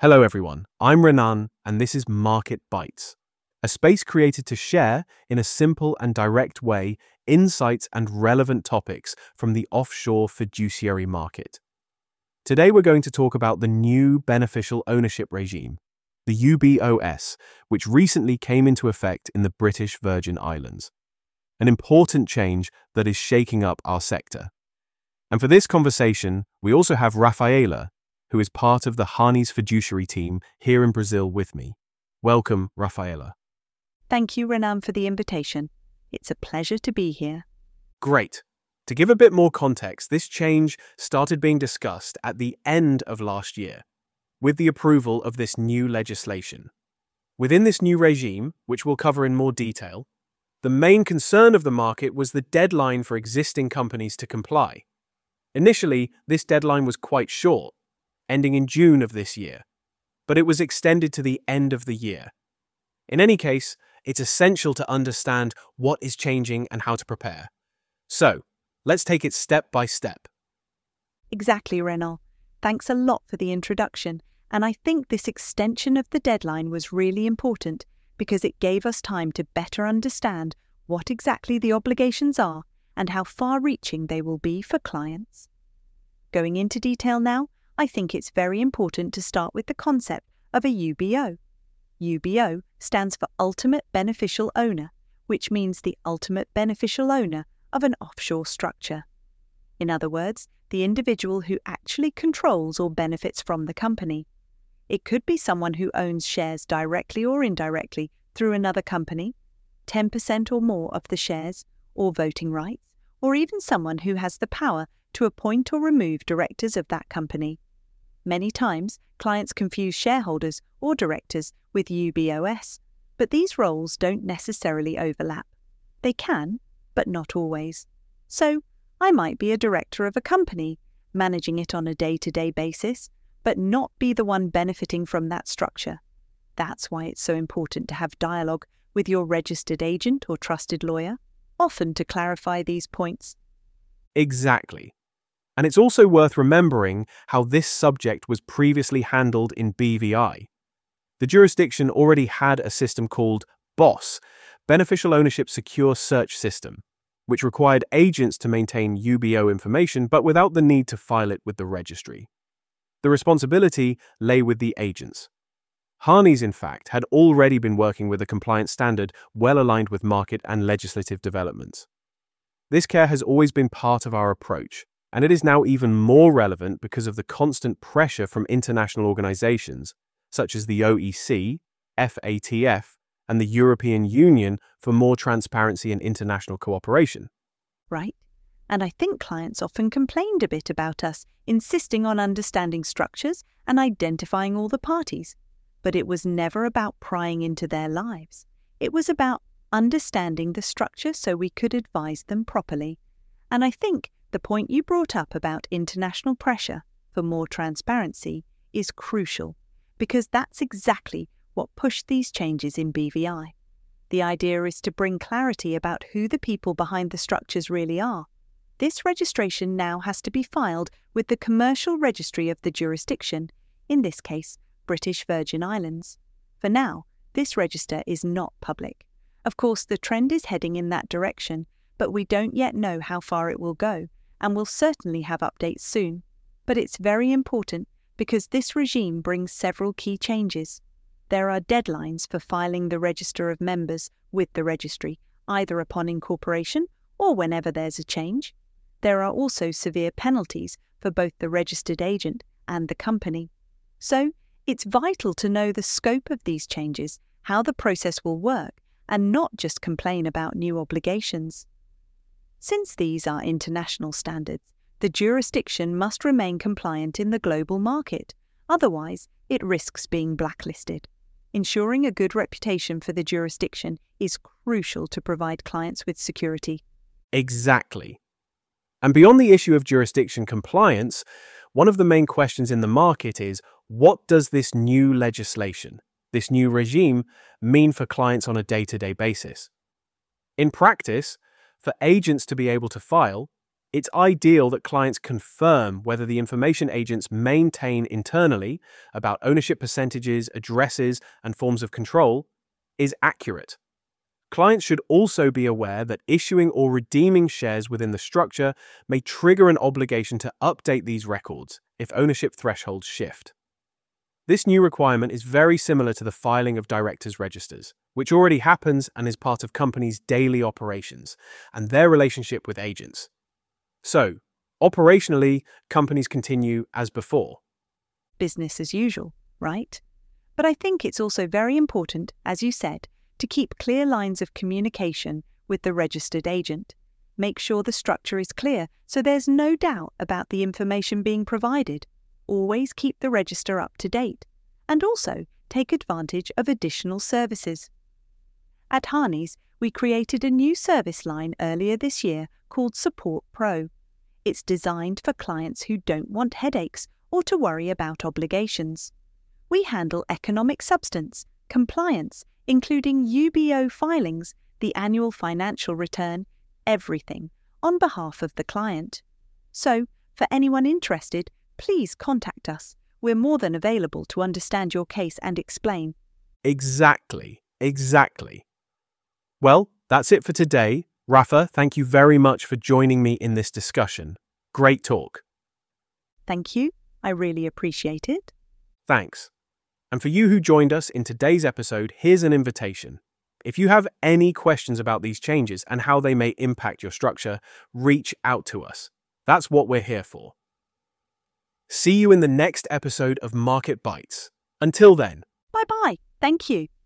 Hello everyone, I'm Renan and this is Market Bites, a space created to share, in a simple and direct way, insights and relevant topics from the offshore fiduciary market. Today we're going to talk about the new beneficial ownership regime, the UBOS, which recently came into effect in the British Virgin Islands. An important change that is shaking up our sector. And for this conversation, we also have Rafaela, who is part of the Harnies fiduciary team here in Brazil with me. Welcome, Rafaela. Thank you, Renan, for the invitation. It's a pleasure to be here. Great. To give a bit more context, this change started being discussed at the end of last year, with the approval of this new legislation. Within this new regime, which we'll cover in more detail, the main concern of the market was the deadline for existing companies to comply. Initially, this deadline was quite short, ending in June of this year, but it was extended to the end of the year. In any case, it's essential to understand what is changing and how to prepare. So, let's take it step by step. Exactly, Renan. Thanks a lot for the introduction, and I think this extension of the deadline was really important because it gave us time to better understand what exactly the obligations are and how far-reaching they will be for clients. Going into detail now, I think it's very important to start with the concept of a UBO. UBO stands for Ultimate Beneficial Owner, which means the ultimate beneficial owner of an offshore structure. In other words, the individual who actually controls or benefits from the company. It could be someone who owns shares directly or indirectly through another company, 10% or more of the shares, or voting rights, or even someone who has the power to appoint or remove directors of that company. Many times, clients confuse shareholders or directors with UBOS, but these roles don't necessarily overlap. They can, but not always. So, I might be a director of a company, managing it on a day-to-day basis, but not be the one benefiting from that structure. That's why it's so important to have dialogue with your registered agent or trusted lawyer, often to clarify these points. Exactly. And it's also worth remembering how this subject was previously handled in BVI. The jurisdiction already had a system called BOSS, Beneficial Ownership Secure Search System, which required agents to maintain UBO information but without the need to file it with the registry. The responsibility lay with the agents. Harnies, in fact, had already been working with a compliance standard well aligned with market and legislative developments. This care has always been part of our approach, and it is now even more relevant because of the constant pressure from international organizations, such as the OEC, FATF, and the European Union for more transparency and international cooperation. Right. And I think clients often complained a bit about us insisting on understanding structures and identifying all the parties. But it was never about prying into their lives. It was about understanding the structure so we could advise them properly. And I think the point you brought up about international pressure for more transparency is crucial, because that's exactly what pushed these changes in BVI. The idea is to bring clarity about who the people behind the structures really are. This registration now has to be filed with the commercial registry of the jurisdiction, in this case, British Virgin Islands. For now, this register is not public. Of course, the trend is heading in that direction, but we don't yet know how far it will go, and we'll certainly have updates soon. But it's very important because this regime brings several key changes. There are deadlines for filing the register of members with the registry, either upon incorporation or whenever there's a change. There are also severe penalties for both the registered agent and the company. So, it's vital to know the scope of these changes, how the process will work, and not just complain about new obligations. Since these are international standards, the jurisdiction must remain compliant in the global market, otherwise it risks being blacklisted. Ensuring a good reputation for the jurisdiction is crucial to provide clients with security. Exactly. And beyond the issue of jurisdiction compliance, one of the main questions in the market is, what does this new legislation, this new regime, mean for clients on a day-to-day basis? In practice, for agents to be able to file, It's ideal that clients confirm whether the information agents maintain internally about ownership percentages, addresses, and forms of control is accurate. Clients should also be aware that issuing or redeeming shares within the structure may trigger an obligation to update these records if ownership thresholds shift. This new requirement is very similar to the filing of directors' registers, which already happens and is part of companies' daily operations and their relationship with agents. So, operationally, companies continue as before. Business as usual, right? But I think it's also very important, as you said, to keep clear lines of communication with the registered agent. Make sure the structure is clear so there's no doubt about the information being provided. Always keep the register up to date, and also take advantage of additional services. At Harneys, we created a new service line earlier this year called Support Pro. It's designed for clients who don't want headaches or to worry about obligations. We handle economic substance, compliance, including UBO filings, the annual financial return, everything, on behalf of the client. So, for anyone interested, please contact us. We're more than available to understand your case and explain. Exactly. Well, that's it for today. Rafa, thank you very much for joining me in this discussion. Great talk. Thank you. I really appreciate it. Thanks. And for you who joined us in today's episode, here's an invitation. If you have any questions about these changes and how they may impact your structure, reach out to us. That's what we're here for. See you in the next episode of Market Bites. Until then. Bye-bye. Thank you.